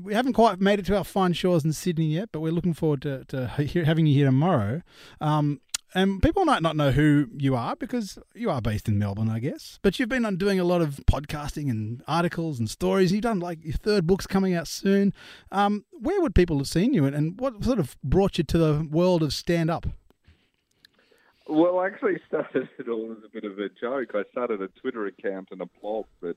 we haven't quite made it to our fine shores in Sydney yet, but we're looking forward to having you here tomorrow. And people might not know who you are because you are based in Melbourne, I guess. But you've been on doing a lot of podcasting and articles and stories. You've done like your third book's coming out soon. Where would people have seen you, and what sort of brought you to the world of stand-up? Well, I actually started it all as a bit of a joke. I started a Twitter account and a blog that,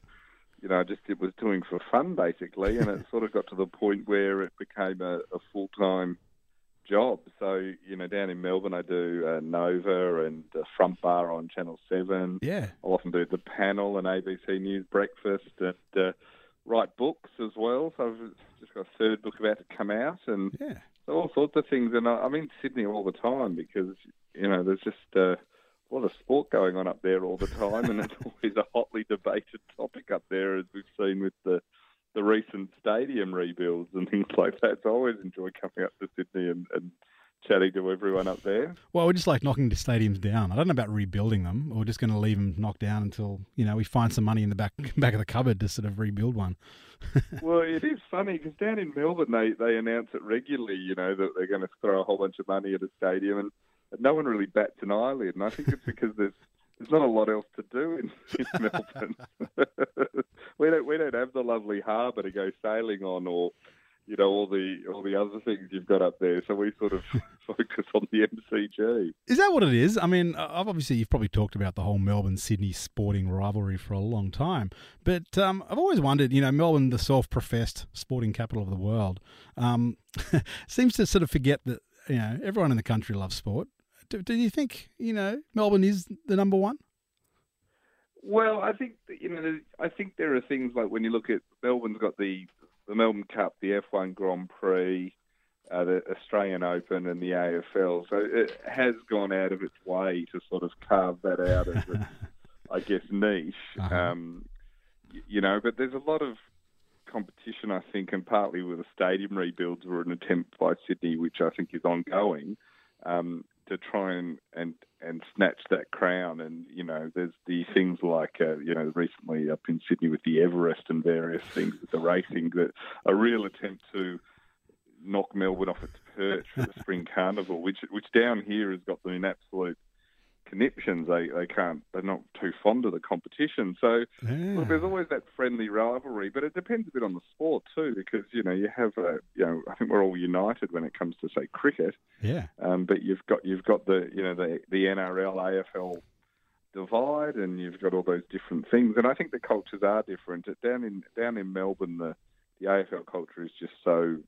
it was doing for fun, basically, and it sort of got to the point where it became a full-time job. So, down in Melbourne, I do Nova and Front Bar on Channel 7. Yeah. I'll often do The Panel and ABC News Breakfast and write books as well. So I've just got a third book about to come out and all sorts of things. And I'm in Sydney all the time because, there's just a lot of sport going on up there all the time, and it's always a hotly debated topic up there, as we've seen with the recent stadium rebuilds and things like that. So I always enjoy coming up to Sydney and chatting to everyone up there. Well, we're just like knocking the stadiums down. I don't know about rebuilding them. We're just going to leave them knocked down until, we find some money in the back of the cupboard to sort of rebuild one. Well, it is funny because down in Melbourne, they announce it regularly, that they're going to throw a whole bunch of money at a stadium, and no one really bats an eyelid. And I think it's because there's not a lot else to do in Melbourne. we don't have the lovely harbour to go sailing on, or all the other things you've got up there. So we sort of focus on the MCG. Is that what it is? I mean, obviously you've probably talked about the whole Melbourne-Sydney sporting rivalry for a long time, but I've always wondered, Melbourne, the self-professed sporting capital of the world, seems to sort of forget that, everyone in the country loves sport. Do you think, Melbourne is the number one? Well, I think, I think there are things like when you look at Melbourne's got the Melbourne Cup, the F1 Grand Prix, the Australian Open and the AFL. So it has gone out of its way to sort of carve that out as its, I guess, niche. Uh-huh. But there's a lot of competition, I think, and partly with the stadium rebuilds were an attempt by Sydney, which I think is ongoing, to try and snatch that crown. And, there's the things like, recently up in Sydney with the Everest and various things with the racing, that a real attempt to knock Melbourne off its perch for the Spring Carnival, which down here has got them in absolute conniptions. They're not too fond of the competition. So look, there's always that friendly rivalry, but it depends a bit on the sport too, because, you have, I think we're all united when it comes to, say, cricket. Yeah. But you've got the NRL, AFL divide, and you've got all those different things. And I think the cultures are different. Down in Melbourne, the AFL culture is just so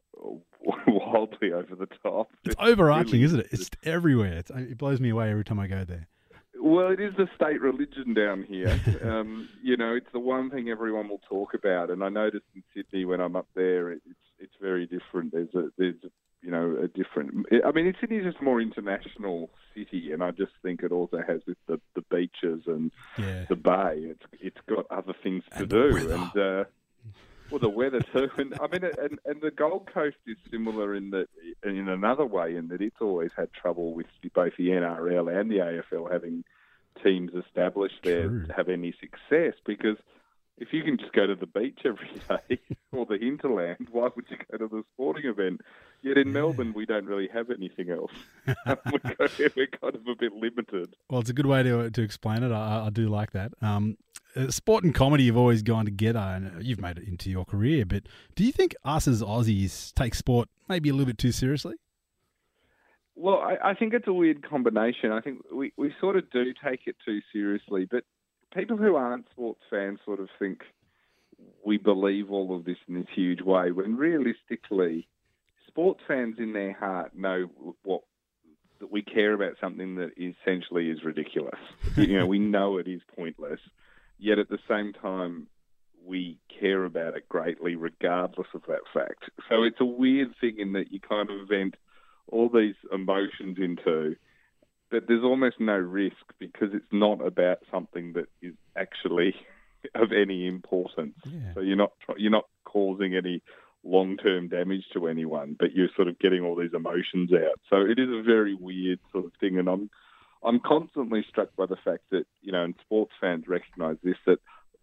wildly over the top. It's overarching, really, isn't it? It's everywhere. It blows me away every time I go there. Well, it is the state religion down here. It's the one thing everyone will talk about. And I noticed in Sydney when I'm up there, it's very different. There's a different. I mean, Sydney's just a more international city, and I just think it also has with the beaches and the bay. It's got other things to do, and. Well, the weather too, and I mean, and the Gold Coast is similar in another way, in that it's always had trouble with both the NRL and the AFL having teams established there to have any success. Because if you can just go to the beach every day or the hinterland, why would you go to the sporting event? Yet in Melbourne, we don't really have anything else. We're kind of a bit limited. Well, it's a good way to explain it. I do like that. Sport and comedy have always gone together, and you've made it into your career. But do you think us as Aussies take sport maybe a little bit too seriously? Well, I think it's a weird combination. I think we sort of do take it too seriously, but people who aren't sports fans sort of think we believe all of this in this huge way, when realistically, sports fans in their heart know that we care about something that essentially is ridiculous. We know it is pointless, yet at the same time, we care about it greatly regardless of that fact. So it's a weird thing in that you kind of vent all these emotions into, but there's almost no risk because it's not about something that is actually of any importance. Yeah. So you're not causing any long-term damage to anyone, but you're sort of getting all these emotions out. So it is a very weird sort of thing, and I'm constantly struck by the fact that, and sports fans recognise this, that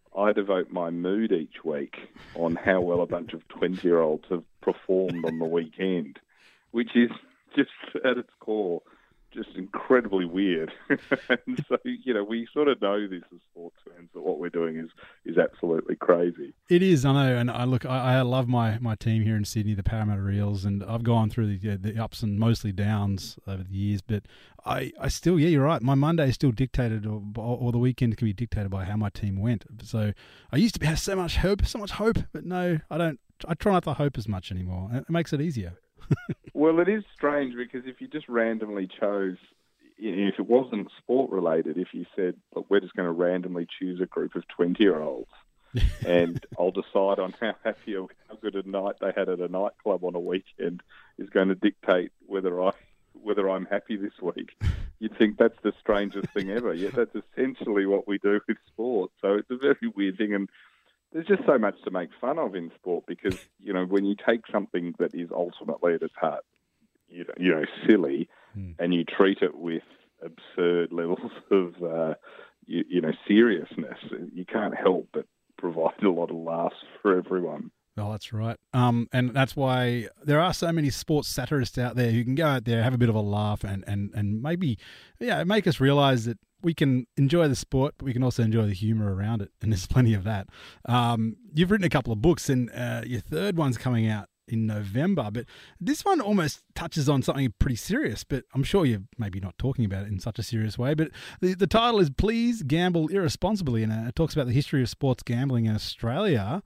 I devote my mood each week on how well a bunch of 20-year-olds have performed on the weekend, which is just at its core just incredibly weird. And so, we sort of know this as sports fans, that what we're doing is absolutely crazy. It is, I know, and I love my team here in Sydney, the Parramatta Eels, and I've gone through the ups and mostly downs over the years, but I still, you're right, my Monday is still dictated, or the weekend can be dictated by how my team went. So I used to have so much hope, but no, I don't. I try not to hope as much anymore. It makes it easier. Well, it is strange because if you just randomly chose, if it wasn't sport related, if you said, look, we're just going to randomly choose a group of 20-year-olds and I'll decide on how happy or how good a night they had at a nightclub on a weekend is going to dictate whether I'm happy this week, you'd think that's the strangest thing ever. Yet that's essentially what we do with sport. So it's a very weird thing, and there's just so much to make fun of in sport because, when you take something that is ultimately at its heart, silly, and you treat it with absurd levels of, seriousness, you can't help but provide a lot of laughs for everyone. Oh, that's right. And that's why there are so many sports satirists out there who can go out there, have a bit of a laugh and maybe, make us realise that we can enjoy the sport, but we can also enjoy the humour around it. And there's plenty of that. You've written a couple of books, and your third one's coming out in November, but this one almost touches on something pretty serious, but I'm sure you're maybe not talking about it in such a serious way, but the title is Please Gamble Irresponsibly, and it talks about the history of sports gambling in Australia.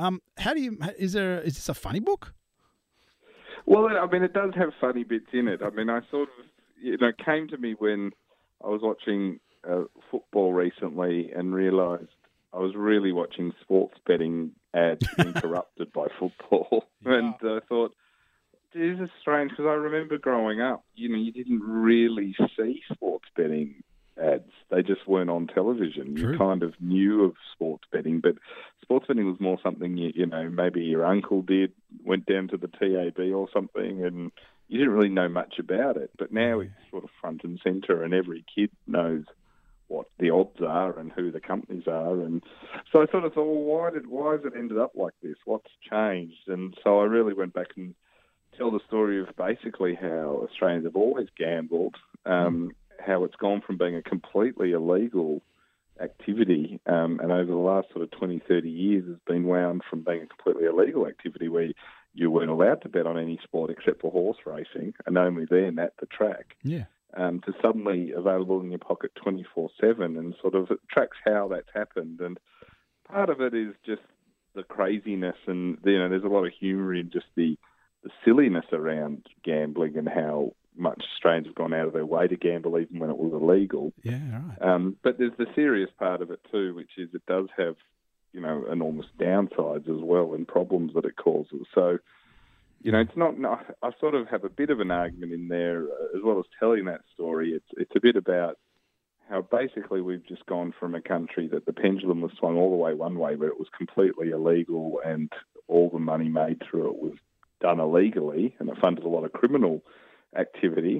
Is this a funny book? Well, it does have funny bits in it. I sort of, came to me when I was watching football recently and realised I was really watching sports betting ads interrupted by football. Yeah. And I thought, this is strange, because I remember growing up, you didn't really see sports betting ads. They just weren't on television. True. You kind of knew of sports betting, but sports betting was more something, maybe your uncle went down to the TAB or something, and you didn't really know much about it. But now it's sort of front and centre, and every kid knows what the odds are and who the companies are. And so I sort of thought, well, why has it ended up like this? What's changed? And so I really went back and tell the story of basically how Australians have always gambled, how it's gone from being a completely illegal activity, and over the last sort of 20, 30 years has been wound from being a completely illegal activity where you weren't allowed to bet on any sport except for horse racing, and only then at the track. Yeah. To suddenly available in your pocket 24/7, and sort of it tracks how that's happened. And part of it is just the craziness, and there's a lot of humour in just the silliness around gambling and how much Australians have gone out of their way to gamble even when it was illegal. Yeah, right. But there's the serious part of it too, which is it does have enormous downsides as well and problems that it causes. So it's not. I sort of have a bit of an argument in there, as well as telling that story. It's a bit about how basically we've just gone from a country that the pendulum was swung all the way one way, where it was completely illegal and all the money made through it was done illegally, and it funded a lot of criminal activity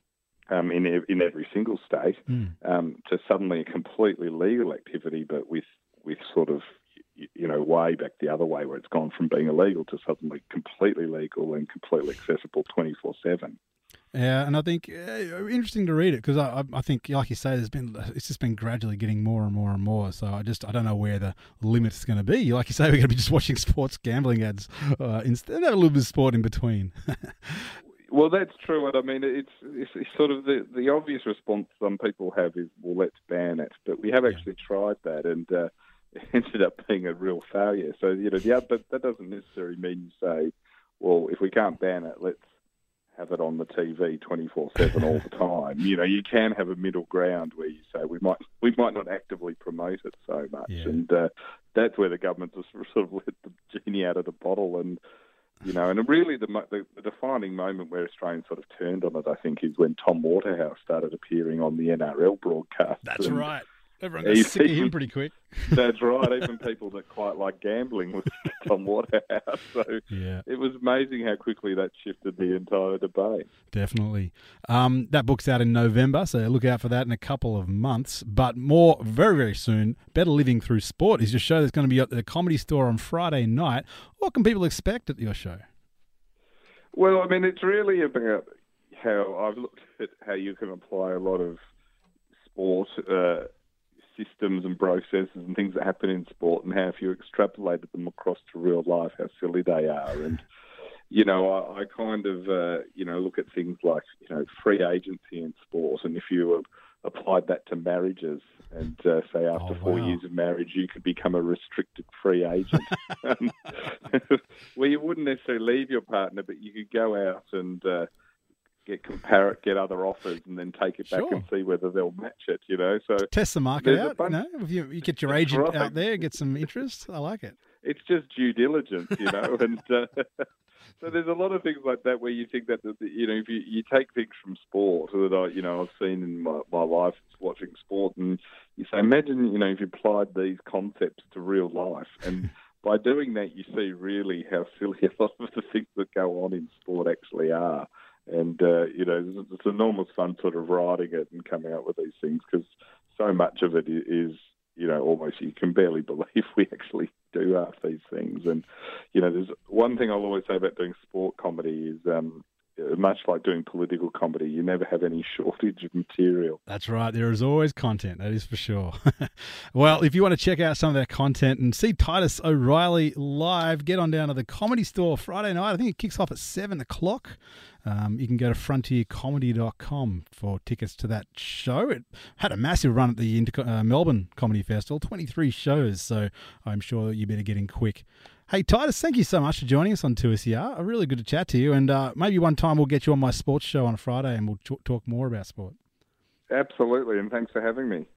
in every single state, to suddenly a completely legal activity, but with sort of way back the other way, where it's gone from being illegal to suddenly completely legal and completely accessible 24/7. Yeah, and I think interesting to read it, because I think, like you say, it's just been gradually getting more and more and more. So I don't know where the limit is going to be. Like you say, we're going to be just watching sports gambling ads instead, have a little bit of sport in between. Well, that's true. And it's sort of the obvious response some people have is, well, let's ban it. But we have actually tried that, and it ended up being a real failure. So, but that doesn't necessarily mean you say, well, if we can't ban it, let's have it on the TV 24/7 all the time. You can have a middle ground where you say we might not actively promote it so much, and that's where the government just sort of let the genie out of the bottle. And and really the defining moment where Australians sort of turned on it, I think, is when Tom Waterhouse started appearing on the NRL broadcast. That's right. Everyone got sick of him pretty quick. That's right. Even people that quite like gambling was Tom Waterhouse. So yeah, it was amazing how quickly that shifted the entire debate. Definitely. That book's out in November, so look out for that in a couple of months. But more very, very soon, Better Living Through Sport is your show that's going to be at the Comedy Store on Friday night. What can people expect at your show? Well, I mean, it's really about how I've looked at how you can apply a lot of sport systems and processes and things that happen in sport, and how if you extrapolated them across to real life, how silly they are. And, I kind of, look at things like, free agency in sport. And if you applied that to marriages and say after 4 years of marriage, you could become a restricted free agent, where you wouldn't necessarily leave your partner, but you could go out and get other offers and then take it back and see whether they'll match it, So test the market out, If you get your agent out there, get some interest. I like it. It's just due diligence, and so there's a lot of things like that where you think that, if you take things from sport that I've seen in my life watching sport, and you say, imagine, if you applied these concepts to real life, and by doing that, you see really how silly a lot of the things that go on in sport actually are. And, it's enormous fun sort of writing it and coming up with these things, because so much of it is, almost you can barely believe we actually do half these things. And, there's one thing I'll always say about doing sport comedy is much like doing political comedy, you never have any shortage of material. That's right. There is always content, that is for sure. Well, if you want to check out some of that content and see Titus O'Reilly live, get on down to the Comedy Store Friday night. I think it kicks off at 7 o'clock. You can go to frontiercomedy.com for tickets to that show. It had a massive run at the Melbourne Comedy Festival, 23 shows, so I'm sure you better get in quick. Hey, Titus, thank you so much for joining us on 2SER. Really good to chat to you, and maybe one time we'll get you on my sports show on a Friday and we'll talk more about sport. Absolutely, and thanks for having me.